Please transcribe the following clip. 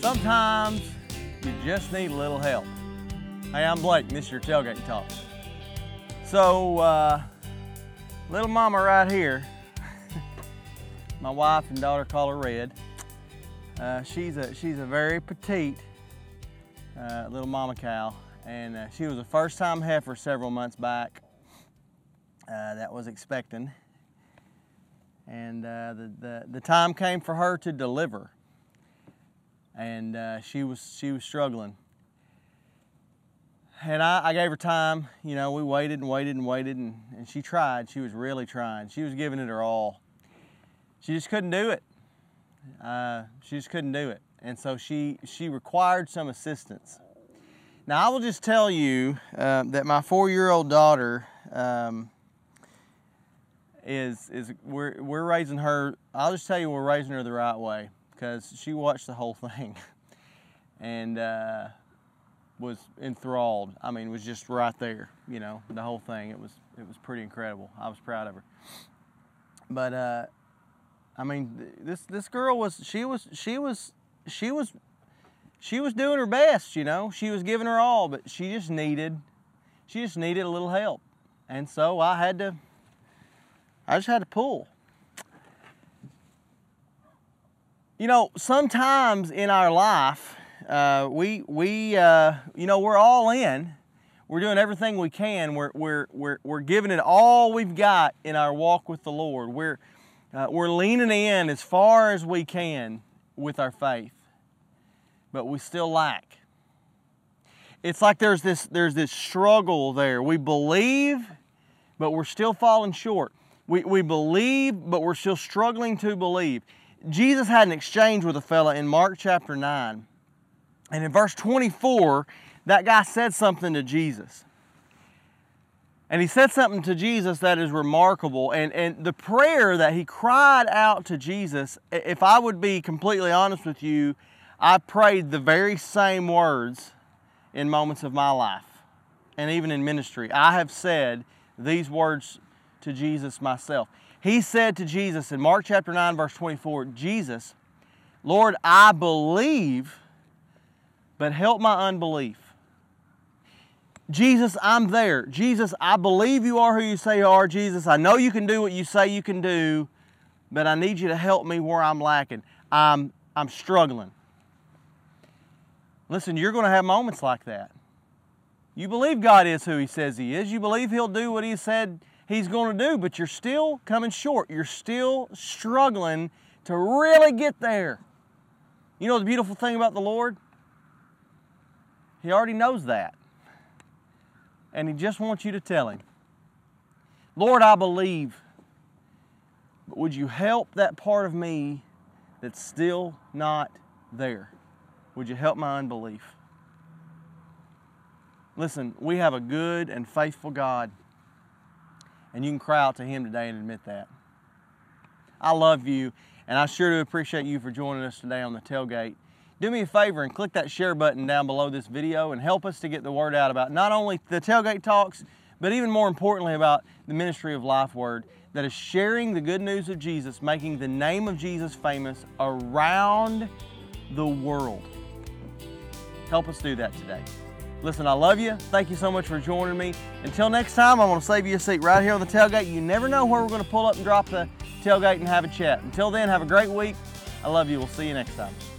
Sometimes you just need a little help. Hey, I'm Blake, and this is your Tailgate Talk. So, little mama right here, my wife and daughter call her Red. She's a very petite little mama cow, and she was a first-time heifer several months back that was expecting, and the time came for her to deliver, and she was struggling. And I gave her time. You know, we waited and waited and waited, and she tried. She was really trying. She was giving it her all. She just couldn't do it. She just couldn't do it. And so she required some assistance. Now, I will just tell you that my 4-year-old daughter we're raising her. I'll just tell you we're raising her the right way, because she watched the whole thing and was enthralled. I mean, was just right there, you know, the whole thing. It was pretty incredible. I was proud of her. But I mean, this girl was doing her best, you know. She was giving her all, but she just needed a little help. And so I just had to pull. You know, sometimes in our life, you know, we're all in. We're doing everything we can. We're giving it all we've got in our walk with the Lord. We're leaning in as far as we can with our faith, but we still lack. It's like there's this struggle there. We believe, but we're still falling short. We believe, but we're still struggling to believe. Jesus had an exchange with a fella in Mark chapter 9. And in verse 24, that guy said something to Jesus. And he said something to Jesus that is remarkable. And the prayer that he cried out to Jesus, if I would be completely honest with you, I prayed the very same words in moments of my life. And even in ministry, I have said these words to Jesus myself. He said to Jesus in Mark chapter 9, verse 24, Jesus, Lord, I believe, but help my unbelief. Jesus, I'm there. Jesus, I believe you are who you say you are. Jesus, I know you can do what you say you can do, but I need you to help me where I'm lacking. I'm struggling. Listen, you're going to have moments like that. You believe God is who He says He is. You believe He'll do what He said He's going to do, but you're still coming short. You're still struggling to really get there. You know the beautiful thing about the Lord? He already knows that. And He just wants you to tell Him, Lord, I believe, but would you help that part of me that's still not there? Would you help my unbelief? Listen, we have a good and faithful God, and you can cry out to Him today and admit that. I love you, and I sure do appreciate you for joining us today on the Tailgate. Do me a favor and click that share button down below this video and help us to get the word out about not only the Tailgate Talks, but even more importantly about the ministry of Life Word that is sharing the good news of Jesus, making the name of Jesus famous around the world. Help us do that today. Listen, I love you. Thank you so much for joining me. Until next time, I'm going to save you a seat right here on the tailgate. You never know where we're going to pull up and drop the tailgate and have a chat. Until then, have a great week. I love you. We'll see you next time.